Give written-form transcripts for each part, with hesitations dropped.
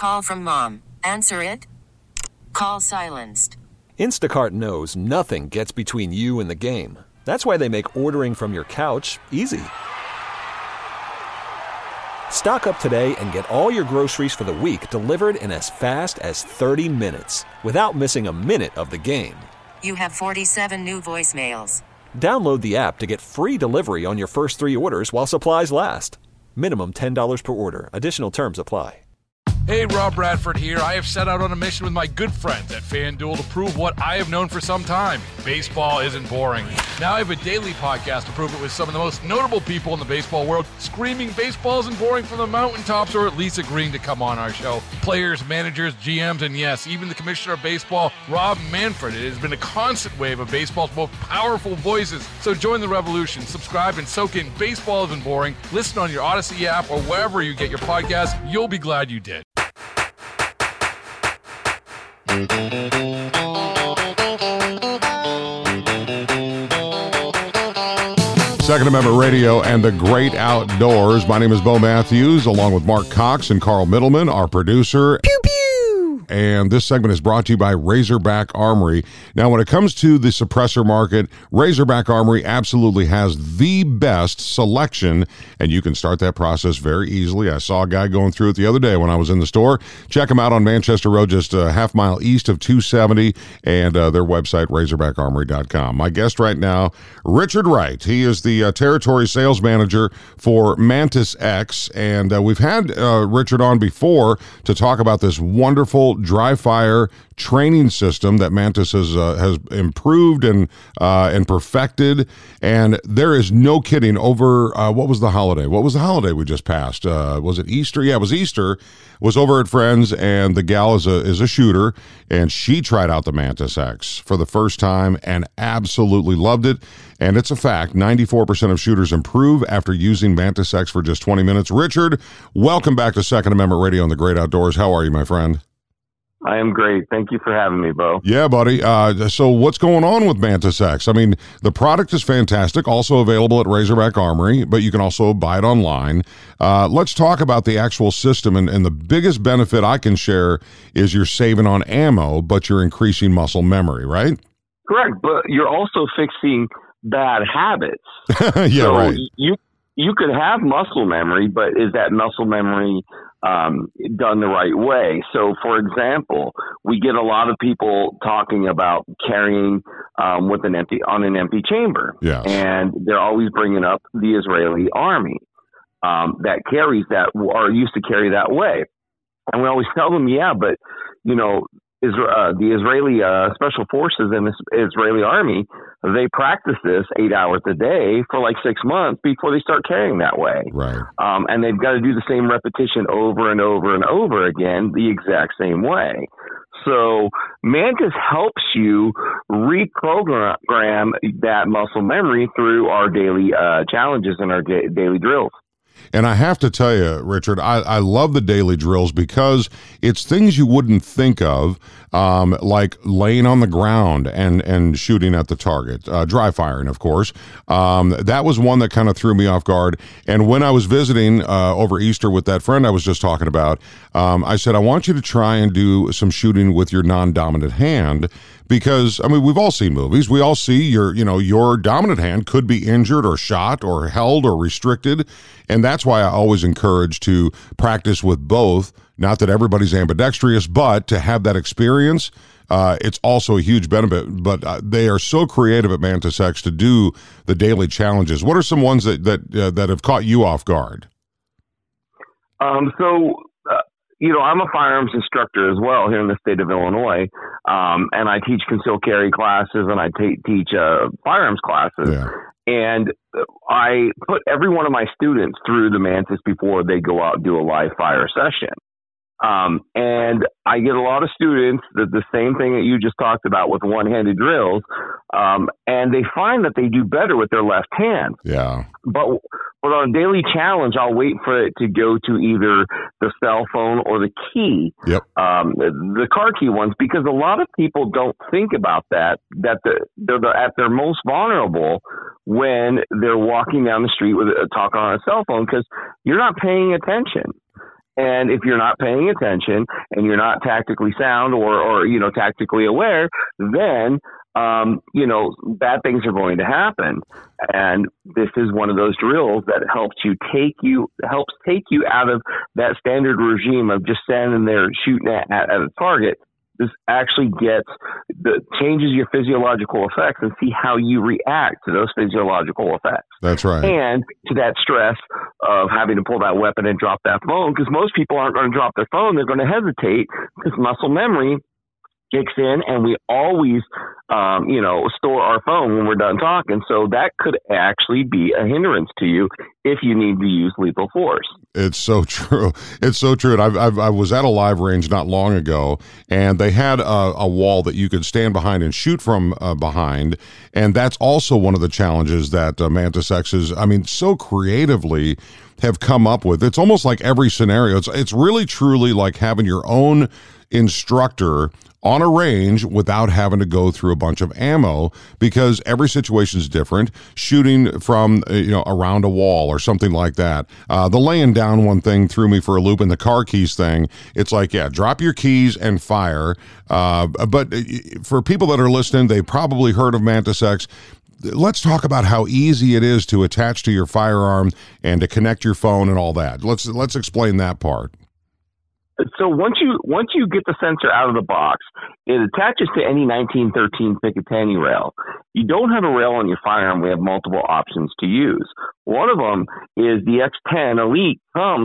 Call from mom. Answer it. Call silenced. Instacart knows nothing gets between you and the game. That's why they make ordering from your couch easy. Stock up today and get all your groceries for the week delivered in as fast as 30 minutes without missing a minute of the game. You have 47 new voicemails. Download the app to get free delivery on your first 3 orders while supplies last. Minimum $10 per order. Additional terms apply. Hey, Rob Bradford here. I have set out on a mission with my good friends at FanDuel to prove what I have known for some time. Baseball isn't boring. Now I have a daily podcast to prove it with some of the most notable people in the baseball world, screaming baseball isn't boring from the mountaintops, or at least agreeing to come on our show. Players, managers, GMs, and yes, even the commissioner of baseball, Rob Manfred. It has been a constant wave of baseball's most powerful voices. So join the revolution. Subscribe and soak in Baseball Isn't Boring. Listen on your Odyssey app or wherever you get your podcasts. You'll be glad you did. Second Amendment Radio and the Great Outdoors. My name is Bo Matthews, along with Mark Cox and Carl Middleman, our producer. Pew, pew! And this segment is brought to you by Razorback Armory. Now, when it comes to the suppressor market, Razorback Armory absolutely has the best selection, and you can start that process very easily. I saw a guy going through it the other day when I was in the store. Check them out on Manchester Road, just a half mile east of 270, and their website, RazorbackArmory.com. My guest right now, Richard Wright. He is the territory sales manager for Mantis X, and we've had Richard on before to talk about this wonderful dry fire training system that Mantis has improved and perfected. And there is no kidding over, what was the holiday? What was the holiday we just passed? Was it Easter? Yeah, it was Easter. Was over at Friends, and the gal is a shooter, and she tried out the Mantis X for the first time and absolutely loved it. And it's a fact, 94% of shooters improve after using Mantis X for just 20 minutes. Richard, welcome back to Second Amendment Radio and the Great Outdoors. How are you, my friend? I am great. Thank you for having me, Bo. Yeah, buddy. So what's going on with Mantis X? I mean, the product is fantastic, also available at Razorback Armory, but you can also buy it online. Let's talk about the actual system, and the biggest benefit I can share is you're saving on ammo, but you're increasing muscle memory, right? Correct, but you're also fixing bad habits. Yeah, so right. You could have muscle memory, but is that muscle memory done the right way? So, for example, we get a lot of people talking about carrying with an empty chamber, yes. And they're always bringing up the Israeli army that carries that, or used to carry that way, and we always tell them, yeah, but you know, the Israeli special forces and the Israeli army, they practice this 8 hours a day for like 6 months before they start carrying that way. Right. And they've got to do the same repetition over and over and over again, the exact same way. So Mantis helps you reprogram that muscle memory through our daily challenges and our daily drills. And I have to tell you, Richard, I love the daily drills because it's things you wouldn't think of, like laying on the ground and shooting at the target, dry firing, of course. That was one that kind of threw me off guard. And when I was visiting over Easter with that friend I was just talking about, I said, I want you to try and do some shooting with your non-dominant hand. Because, I mean, we've all seen movies. We all see your dominant hand could be injured or shot or held or restricted. And that's why I always encourage to practice with both. Not that everybody's ambidextrous, but to have that experience, it's also a huge benefit. But they are so creative at Mantis X to do the daily challenges. What are some ones that have caught you off guard? I'm a firearms instructor as well here in the state of Illinois, and I teach concealed carry classes and I teach firearms classes. Yeah. And I put every one of my students through the Mantis before they go out and do a live fire session. And I get a lot of students that the same thing that you just talked about with one-handed drills, and they find that they do better with their left hand. Yeah. But on a daily challenge, I'll wait for it to go to either the cell phone or the key, yep. The car key ones, because a lot of people don't think about that they're at their most vulnerable when they're walking down the street with talking on a cell phone because you're not paying attention. And if you're not paying attention and you're not tactically sound or tactically aware, then, bad things are going to happen. And this is one of those drills that helps take you out of that standard regime of just standing there shooting at a target. This actually changes your physiological effects and see how you react to those physiological effects. That's right. And to that stress of having to pull that weapon and drop that phone, because most people aren't going to drop their phone. They're going to hesitate because muscle memory kicks in, and we always, store our phone when we're done talking. So that could actually be a hindrance to you if you need to use lethal force. It's so true. It's so true. And I was at a live range not long ago, and they had a wall that you could stand behind and shoot from behind. And that's also one of the challenges that Mantis X is, so creatively have come up with. It's almost like every scenario. It's really, truly like having your own instructor on a range without having to go through a bunch of ammo, because every situation is different. Shooting from around a wall or something like that. The laying down one thing threw me for a loop, and the car keys thing, it's like, drop your keys and fire. But for people that are listening, they probably heard of Mantis X. Let's talk about how easy it is to attach to your firearm and to connect your phone and all that. Let's explain that part. So once you get the sensor out of the box, it attaches to any 1913 Picatinny rail. You don't have a rail on your firearm. We have multiple options to use. One of them is the X10 Elite comes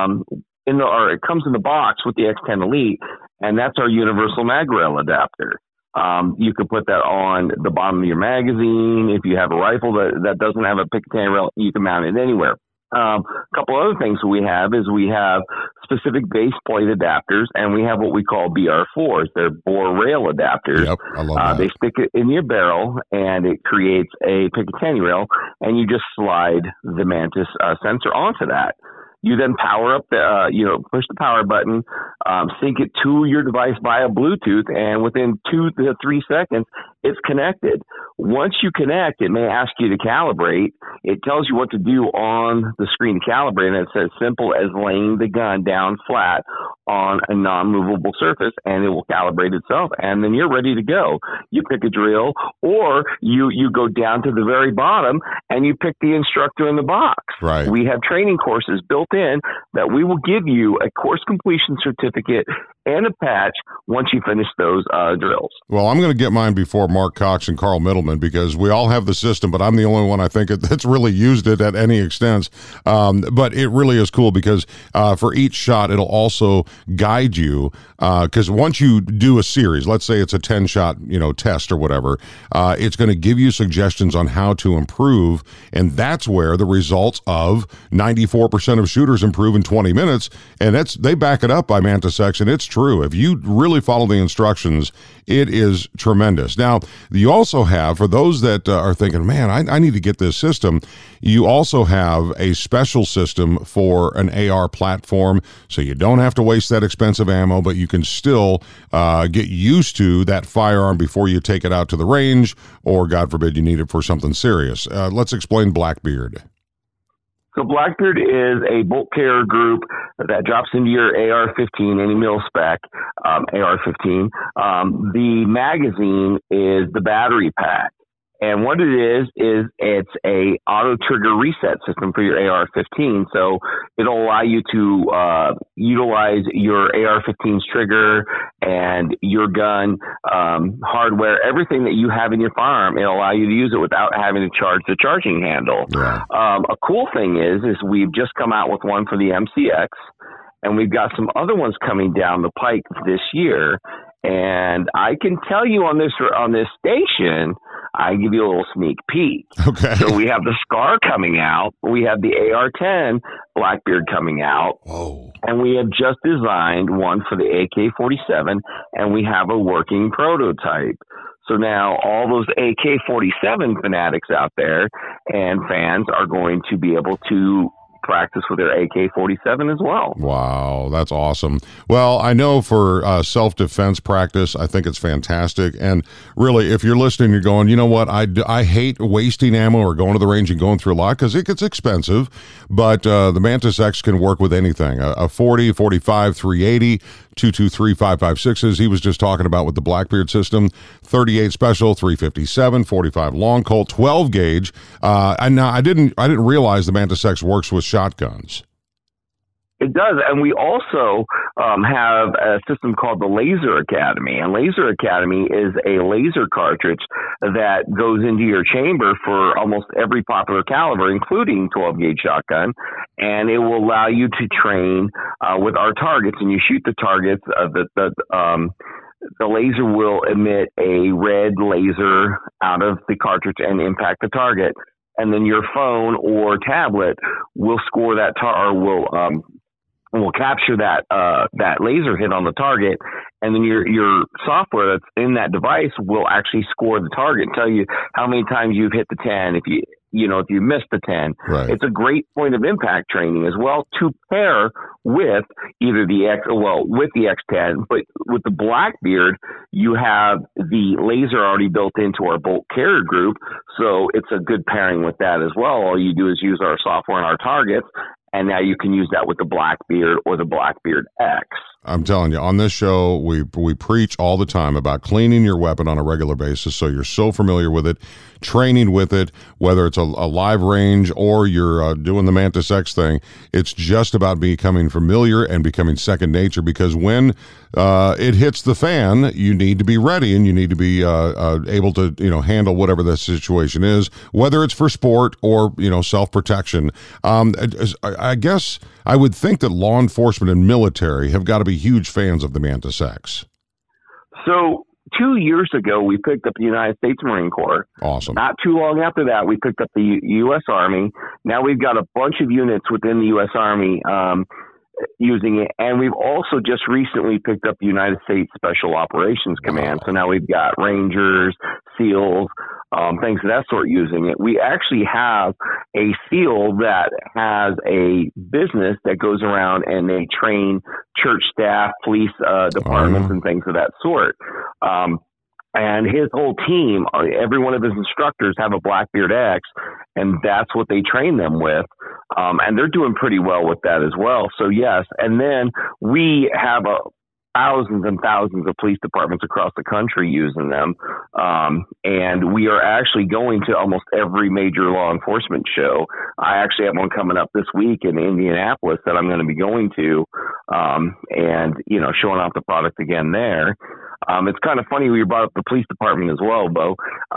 in the box with the X10 Elite, and that's our universal mag rail adapter. You could put that on the bottom of your magazine. If you have a rifle that doesn't have a Picatinny rail, you can mount it anywhere. A couple other things we have specific base plate adapters, and we have what we call BR4s. They're bore rail adapters. Yep, I love that. They stick it in your barrel, and it creates a Picatinny rail, and you just slide the Mantis sensor onto that. You then power up push the power button, sync it to your device via Bluetooth, and within 2 to 3 seconds, it's connected. Once you connect, it may ask you to calibrate. It tells you what to do on the screen to calibrate, and it's as simple as laying the gun down flat on a non-movable surface, and it will calibrate itself, and then you're ready to go. You pick a drill, or you go down to the very bottom, and you pick the instructor in the box. Right. We have training courses built in that we will give you a course completion certificate and a patch once you finish those drills. Well, I'm going to get mine before Mark Cox and Carl Middleman, because we all have the system, but I'm the only one I think that's really used it at any extent. But it really is cool because for each shot, it'll also guide you, because once you do a series, let's say it's a 10-shot test or whatever, it's going to give you suggestions on how to improve, and that's where the results of 94% of shooters improve in 20 minutes, and they back it up by Mantis X, and it's true. If you really follow the instructions, it is tremendous. Now, you also have, for those that are thinking, man, I need to get this system, you also have a special system for an AR platform, so you don't have to waste that expensive ammo, but you can still get used to that firearm before you take it out to the range, or God forbid you need it for something serious. Let's explain Blackbeard. So Blackbeard is a bolt carrier group that drops into your AR-15, any mil spec AR-15. The magazine is the battery pack. And what it is it's a auto trigger reset system for your AR-15. So it'll allow you to utilize your AR-15's trigger and your gun hardware, everything that you have in your firearm. It'll allow you to use it without having to charge the charging handle. Yeah. A cool thing is we've just come out with one for the MCX, and we've got some other ones coming down the pike this year. And I can tell you on this station, I give you a little sneak peek. Okay. So we have the SCAR coming out. We have the AR-10 Blackbeard coming out. Whoa. And we have just designed one for the AK-47, and we have a working prototype. So now all those AK-47 fanatics out there and fans are going to be able to practice with their AK-47 as well. Wow, that's awesome. Well, I know for self-defense practice, I think it's fantastic. And really, if you're listening, you're going, you know what, I hate wasting ammo or going to the range and going through a lot because it gets expensive. But the Mantis X can work with anything. A 40, 45, 380, 223, 556s. He was just talking about with the Blackbeard system, 38 special, 357, 45 long Colt, 12 gauge. And now I didn't realize the Mantis X works with shotguns. It does, and we also have a system called the Laser Academy. And Laser Academy is a laser cartridge that goes into your chamber for almost every popular caliber, including 12-gauge shotgun, and it will allow you to train with our targets. And you shoot the targets. The laser will emit a red laser out of the cartridge and impact the target. And then your phone or tablet will score that will capture that laser hit on the target, and then your software that's in that device will actually score the target and tell you how many times you've hit the 10 if you missed the 10. Right. It's a great point of impact training as well to pair with either with the X10, but with the Blackbeard, you have the laser already built into our bolt carrier group, so it's a good pairing with that as well. All you do is use our software and our targets, and now you can use that with the Blackbeard or the Blackbeard X. I'm telling you, on this show, we preach all the time about cleaning your weapon on a regular basis so you're so familiar with it, training with it, whether it's a live range or you're doing the Mantis X thing. It's just about becoming familiar and becoming second nature, because when it hits the fan, you need to be ready and you need to be able to handle whatever the situation is, whether it's for sport or self-protection. I guess I would think that law enforcement and military have got to be huge fans of the Mantis X. So 2 years ago, we picked up the United States Marine Corps. Awesome. Not too long after that, we picked up the U.S. Army. Now we've got a bunch of units within the U.S. Army using it. And we've also just recently picked up the United States Special Operations Command. So now we've got Rangers, SEALs, things of that sort using it. We actually have a SEAL that has a business that goes around and they train church staff, police departments, and things of that sort. And his whole team, every one of his instructors have a Blackbeard X, and that's what they train them with. And they're doing pretty well with that as well. So, yes. And then we have thousands and thousands of police departments across the country using them. And we are actually going to almost every major law enforcement show. I actually have one coming up this week in Indianapolis that I'm going to be going to, and, showing off the product again there. It's kind of funny we brought up the police department as well, Bo.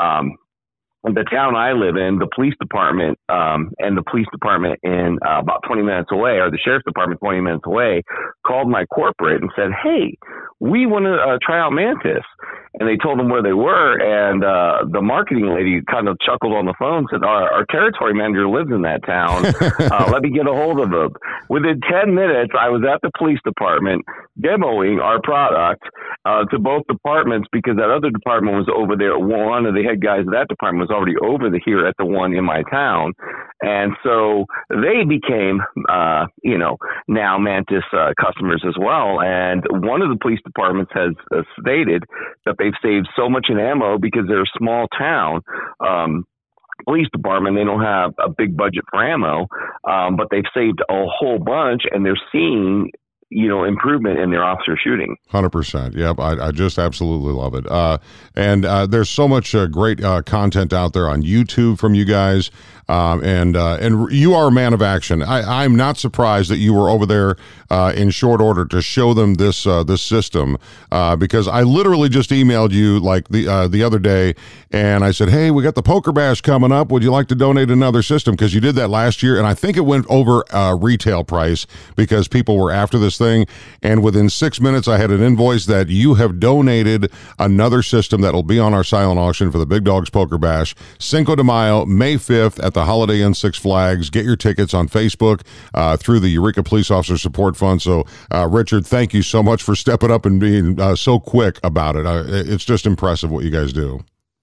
The town I live in, the police department and the police department in about 20 minutes away, or the sheriff's department 20 minutes away, called my corporate and said, hey, we want to try out Mantis. And they told them where they were, and the marketing lady kind of chuckled on the phone and said, our territory manager lives in that town. Let me get a hold of him. Within 10 minutes, I was at the police department demoing our product to both departments, because that other department was over there. One of the head guys of that department was already over here at the one in my town. And so they became, now Mantis customers as well. And one of the police departments has stated that they've saved so much in ammo because they're a small town. Police department, they don't have a big budget for ammo, but they've saved a whole bunch, and they're seeing improvement in their officer shooting. 100%. Yep. I just absolutely love it. And there's so much great content out there on YouTube from you guys. And you are a man of action. I'm not surprised that you were over there in short order to show them this system, because I literally just emailed you like the other day, and I said, hey, we got the Poker Bash coming up. Would you like to donate another system? Because you did that last year, and I think it went over retail price because people were after this thing. And within 6 minutes, I had an invoice that you have donated another system that will be on our silent auction for the Big Dogs Poker Bash, Cinco de Mayo, May 5th at the Holiday Inn Six Flags. Get your tickets on Facebook through the Eureka Police Officer Support Fund. So, Richard, thank you so much for stepping up and being so quick about it. It's just impressive what you guys do.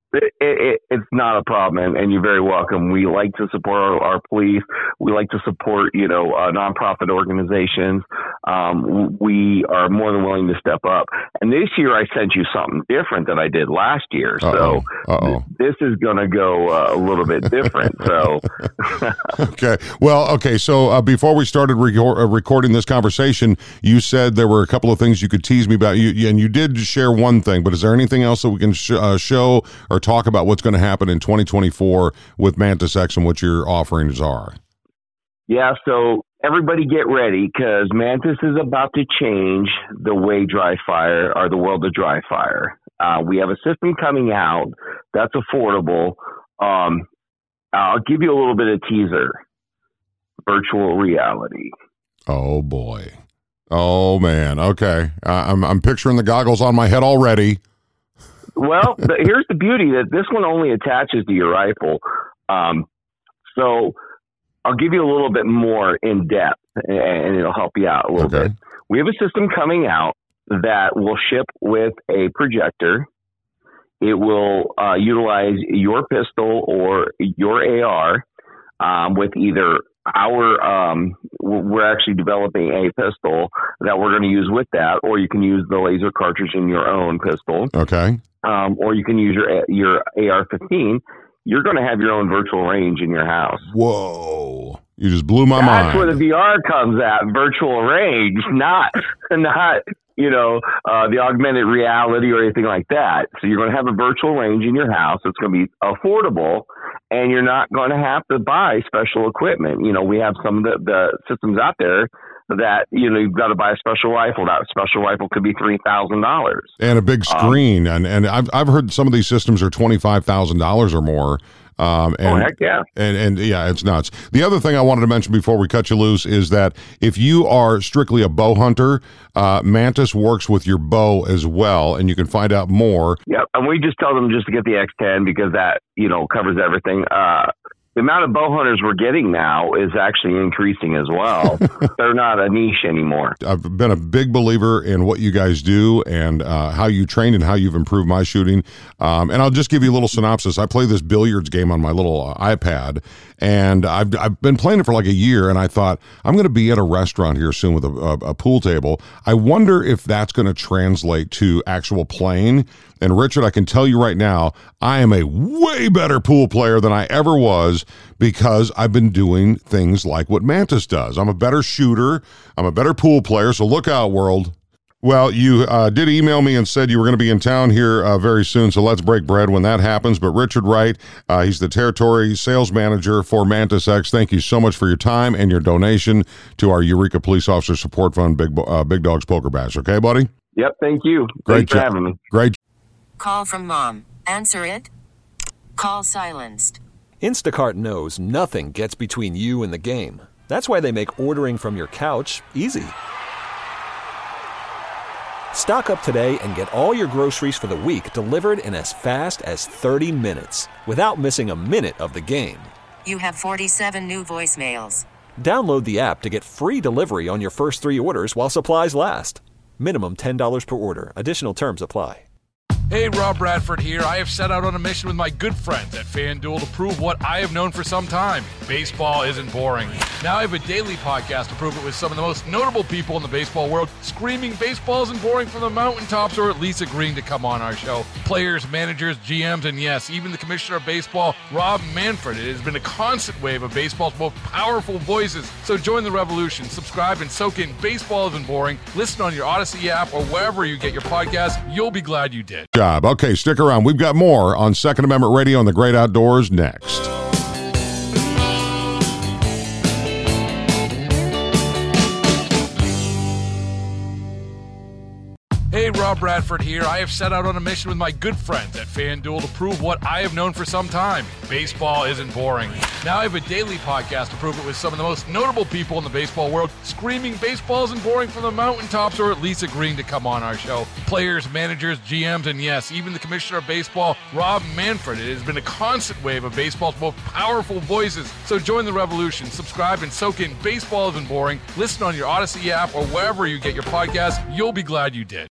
It's not a problem, and you're very welcome. We like to support our police. We like to support, nonprofit organizations. We are more than willing to step up. And this year, I sent you something different than I did last year. So this is going to go a little bit different. So okay. Well, okay. So before we started recording this conversation, you said there were a couple of things you could tease me about. And you did share one thing, but is there anything else that we can show or talk about what's going to happen in 2024 with Mantis X and what your offerings are? Yeah, so everybody get ready, because Mantis is about to change the way dry fire, or the world of dry fire. We have a system coming out that's affordable. I'll give you a little bit of teaser. Virtual reality. Oh boy. Oh man. Okay. I'm picturing the goggles on my head already. Well, here's the beauty, that this one only attaches to your rifle. So I'll give you a little bit more in depth, and it'll help you out a little bit. We have a system coming out that will ship with a projector. It will utilize your pistol or your AR with either we're actually developing a pistol that we're going to use with that, or you can use the laser cartridge in your own pistol. Okay. Or you can use your AR-15. You're going to have your own virtual range in your house. Whoa. You just blew my mind. That's where the VR comes at, virtual range, not the augmented reality or anything like that. So you're going to have a virtual range in your house. It's going to be affordable, and you're not going to have to buy special equipment. We have some of the systems out there that, you've got to buy a special rifle. That special rifle could be $3,000. And a big screen. And I've heard some of these systems are $25,000 or more. Heck yeah. And yeah, it's nuts. The other thing I wanted to mention before we cut you loose is that if you are strictly a bow hunter, Mantis works with your bow as well, and you can find out more. Yep. And we just tell them just to get the X10, because that, covers everything. The amount of bow hunters we're getting now is actually increasing as well. They're not a niche anymore. I've been a big believer in what you guys do and how you train and how you've improved my shooting. And I'll just give you a little synopsis. I play this billiards game on my little iPad, and I've been playing it for like a year, and I thought, I'm going to be at a restaurant here soon with a pool table. I wonder if that's going to translate to actual playing. And Richard, I can tell you right now, I am a way better pool player than I ever was, because I've been doing things like what Mantis does. I'm a better shooter. I'm a better pool player. So look out, world. Well, you did email me and said you were going to be in town here very soon, so let's break bread when that happens. But Richard Wright, he's the territory sales manager for Mantis X. Thank you so much for your time and your donation to our Eureka Police Officer Support Fund Big Dogs Poker Bash. Okay, buddy? Yep, thank you. Great Thanks for having me. Great. Call from mom. Answer it. Call silenced. Instacart knows nothing gets between you and the game. That's why they make ordering from your couch easy. Stock up today and get all your groceries for the week delivered in as fast as 30 minutes without missing a minute of the game. You have 47 new voicemails. Download the app to get free delivery on your first 3 orders while supplies last. Minimum $10 per order. Additional terms apply. Hey, Rob Bradford here. I have set out on a mission with my good friends at FanDuel to prove what I have known for some time. Baseball isn't boring. Now I have a daily podcast to prove it with some of the most notable people in the baseball world, screaming baseball isn't boring from the mountaintops, or at least agreeing to come on our show. Players, managers, GMs, and yes, even the commissioner of baseball, Rob Manfred. It has been a constant wave of baseball's most powerful voices. So join the revolution. Subscribe and soak in Baseball Isn't Boring. Listen on your Odyssey app or wherever you get your podcasts. You'll be glad you did. Okay, stick around. We've got more on Second Amendment Radio and the Great Outdoors next. Hey, Rob Bradford here. I have set out on a mission with my good friends at FanDuel to prove what I have known for some time. Baseball isn't boring. Now I have a daily podcast to prove it with some of the most notable people in the baseball world, screaming baseball isn't boring from the mountaintops, or at least agreeing to come on our show. Players, managers, GMs, and yes, even the commissioner of baseball, Rob Manfred. It has been a constant wave of baseball's most powerful voices. So join the revolution. Subscribe and soak in Baseball Isn't Boring. Listen on your Odyssey app or wherever you get your podcasts. You'll be glad you did.